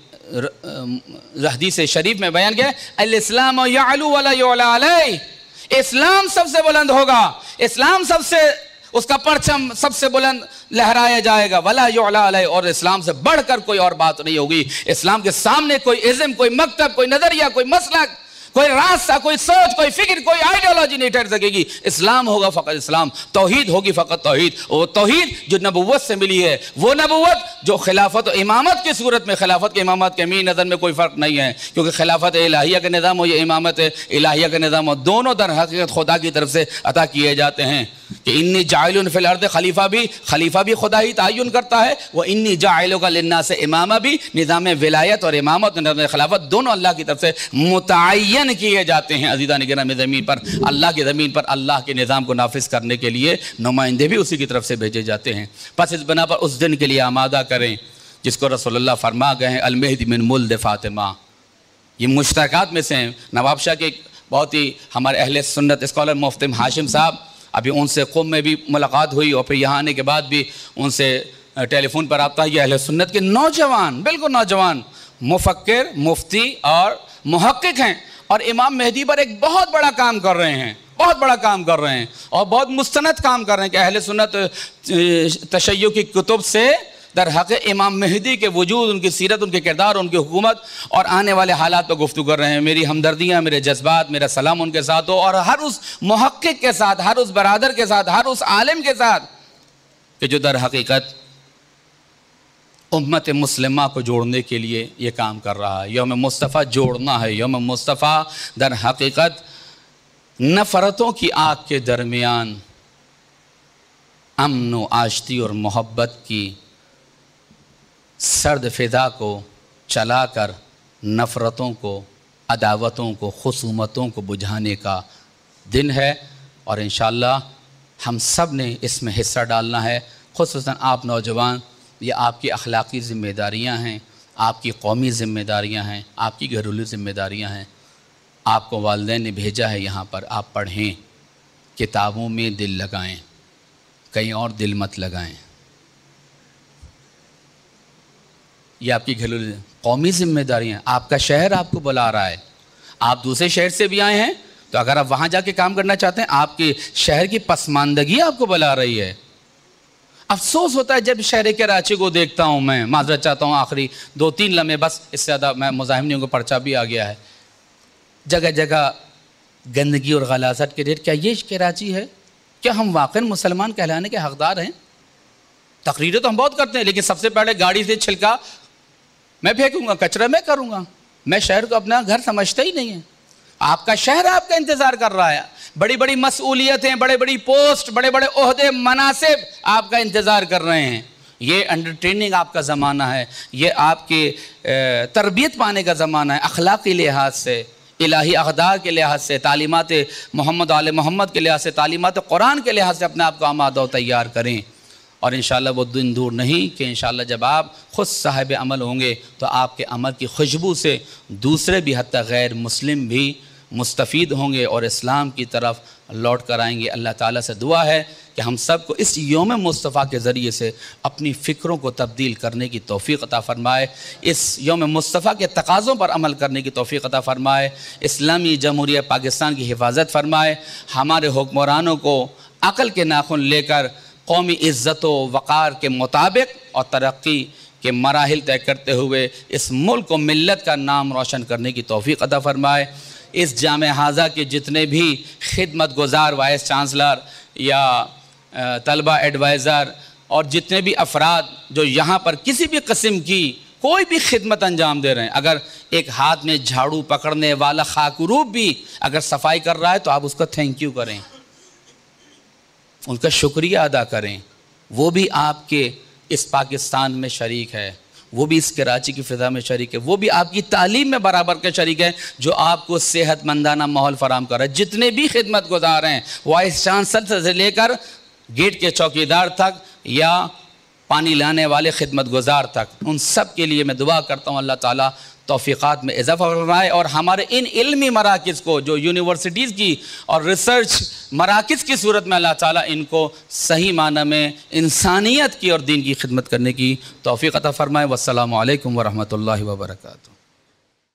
حدیث شریف میں بیان کیا ہے الاسلام یعلو ولا یعلی علیہ، اسلام سب سے بلند ہوگا، اسلام سب سے، اس کا پرچم سب سے بلند لہرایا جائے گا، ولا یعلی علیہ، اور اسلام سے بڑھ کر کوئی اور بات نہیں ہوگی۔ اسلام کے سامنے کوئی ازم، کوئی مکتب، کوئی نظریہ، کوئی مسلک، کوئی راستہ، کوئی سوچ، کوئی فکر، کوئی آئیڈیالوجی نہیں ٹھہر سکے گی۔ اسلام ہوگا فقط اسلام، توحید ہوگی فقط توحید، وہ توحید جو نبوت سے ملی ہے، وہ نبوت جو خلافت و امامت کی صورت میں، خلافت کے امامت کے میری نظر میں کوئی فرق نہیں ہے، کیونکہ خلافت الہیہ کا نظام ہو یا امامت الہیہ کا نظام ہو، دونوں در حقیقت خدا کی طرف سے عطا کیے جاتے ہیں۔ کہ انی جاعل فی الارض خلیفہ بھی خلیفہ بھی خدا ہی تعین کرتا ہے، وہ انی جاعلک للناس امامہ بھی نظام ولایت اور امامت نظام خلافت دونوں اللہ کی طرف سے متعین کیے جاتے ہیں۔ عزیزان گرامی زمین پر اللہ کی زمین پر اللہ کے نظام کو نافذ کرنے کے لیے نمائندے بھی اسی کی طرف سے بھیجے جاتے ہیں۔ پس اس بنا پر اس دن کے لیے آمادہ کریں جس کو رسول اللہ فرما گئے ہیں المہدی من ولد فاطمہ۔ یہ مشترکات میں سے ہیں۔ نواب شاہ کے بہت ہی ہمارے اہل سنت اسکالر مفتی ہاشم صاحب، ابھی ان سے قم میں بھی ملاقات ہوئی اور پھر یہاں آنے کے بعد بھی ان سے ٹیلی فون پر رابطہ، یہ اہل سنت کے نوجوان، بالکل نوجوان مفکر، مفتی اور محقق ہیں، اور امام مہدی پر ایک بہت بڑا کام کر رہے ہیں، بہت بڑا کام کر رہے ہیں اور بہت مستند کام کر رہے ہیں کہ اہل سنت تشیع کی کتب سے در حق امام مہدی کے وجود، ان کی سیرت، ان کے کردار، ان کی حکومت اور آنے والے حالات پر گفتگو کر رہے ہیں۔ میری ہمدردیاں، میرے جذبات، میرا سلام ان کے ساتھ ہو، اور ہر اس محقق کے ساتھ، ہر اس برادر کے ساتھ، ہر اس عالم کے ساتھ کہ جو در حقیقت امت مسلمہ کو جوڑنے کے لیے یہ کام کر رہا ہے۔ یوم مصطفیٰ جوڑنا ہے۔ یوم مصطفیٰ در حقیقت نفرتوں کی آگ کے درمیان امن و آشتی اور محبت کی سرد فضا کو چلا کر نفرتوں کو، عداوتوں کو، خصومتوں کو بجھانے کا دن ہے، اور انشاءاللہ ہم سب نے اس میں حصہ ڈالنا ہے۔ خصوصاً آپ نوجوان، یہ آپ کی اخلاقی ذمہ داریاں ہیں، آپ کی قومی ذمہ داریاں ہیں، آپ کی گھریلو ذمہ داریاں ہیں۔ آپ کو والدین نے بھیجا ہے یہاں پر، آپ پڑھیں، کتابوں میں دل لگائیں، کہیں اور دل مت لگائیں۔ یہ آپ کی گھریلو قومی ذمہ داریاں ہیں۔ آپ کا شہر آپ کو بلا رہا ہے، آپ دوسرے شہر سے بھی آئے ہیں، تو اگر آپ وہاں جا کے کام کرنا چاہتے ہیں، آپ کے شہر کی پسماندگی آپ کو بلا رہی ہے۔ افسوس ہوتا ہے جب شہر کراچی کو دیکھتا ہوں، میں معذرت چاہتا ہوں آخری دو تین لمحے بس، اس سے زیادہ میں مزاحم نہیں ہوں، پرچہ بھی آ گیا ہے، جگہ جگہ گندگی اور غلاظت کے ریٹ۔ کیا یہ کراچی ہے؟ کیا ہم واقعی مسلمان کہلانے کے حقدار ہیں؟ تقریریں تو ہم بہت کرتے ہیں، لیکن سب سے پہلے گاڑی سے چھلکا میں پھینکوں گا، کچرا میں کروں گا۔ میں شہر کو اپنا گھر سمجھتا ہی نہیں ہے۔ آپ کا شہر آپ کا انتظار کر رہا ہے، بڑی بڑی مسئولیتیں، بڑے بڑی پوسٹ، بڑے بڑے عہدے، مناصب آپ کا انتظار کر رہے ہیں۔ یہ انڈر ٹریننگ آپ کا زمانہ ہے، یہ آپ کے تربیت پانے کا زمانہ ہے، اخلاقی لحاظ سے، الہی اقدار کے لحاظ سے، تعلیمات محمد آل محمد کے لحاظ سے، تعلیمات قرآن کے لحاظ سے اپنے آپ کو آمادہ و تیار کریں۔ اور انشاءاللہ وہ دن دور نہیں کہ انشاءاللہ جب آپ خود صاحب عمل ہوں گے تو آپ کے عمل کی خوشبو سے دوسرے بھی حتی غیر مسلم بھی مستفید ہوں گے اور اسلام کی طرف لوٹ کر آئیں گے۔ اللہ تعالیٰ سے دعا ہے کہ ہم سب کو اس یوم مصطفیٰ کے ذریعے سے اپنی فکروں کو تبدیل کرنے کی توفیق عطا فرمائے، اس یوم مصطفیٰ کے تقاضوں پر عمل کرنے کی توفیق عطا فرمائے، اسلامی جمہوریہ پاکستان کی حفاظت فرمائے، ہمارے حکمرانوں کو عقل کے ناخن لے کر قومی عزت و وقار کے مطابق اور ترقی کے مراحل طے کرتے ہوئے اس ملک و ملت کا نام روشن کرنے کی توفیق عطا فرمائے۔ اس جامع ہاضہ کے جتنے بھی خدمت گزار وائس چانسلر یا طلبہ ایڈوائزر اور جتنے بھی افراد جو یہاں پر کسی بھی قسم کی کوئی بھی خدمت انجام دے رہے ہیں، اگر ایک ہاتھ میں جھاڑو پکڑنے والا خاکروب بھی اگر صفائی کر رہا ہے تو آپ اس کا تھینک یو کریں، ان کا شکریہ ادا کریں۔ وہ بھی آپ کے اس پاکستان میں شریک ہے، وہ بھی اس کراچی کی فضا میں شریک ہے، وہ بھی آپ کی تعلیم میں برابر کے شریک ہے، جو آپ کو صحت مندانہ ماحول فراہم کر رہا ہے۔ جتنے بھی خدمت گزار ہیں، وائس چانسلر سے لے کر گیٹ کے چوکیدار تک یا پانی لانے والے خدمت گزار تک، ان سب کے لیے میں دعا کرتا ہوں اللہ تعالیٰ توفیقات میں اضافہ فرمائے، اور ہمارے ان علمی مراکز کو جو یونیورسٹیز کی اور ریسرچ مراکز کی صورت میں اللہ تعالیٰ ان کو صحیح معنی میں انسانیت کی اور دین کی خدمت کرنے کی توفیق عطا فرمائے۔ والسلام علیکم ورحمۃ اللہ وبرکاتہ۔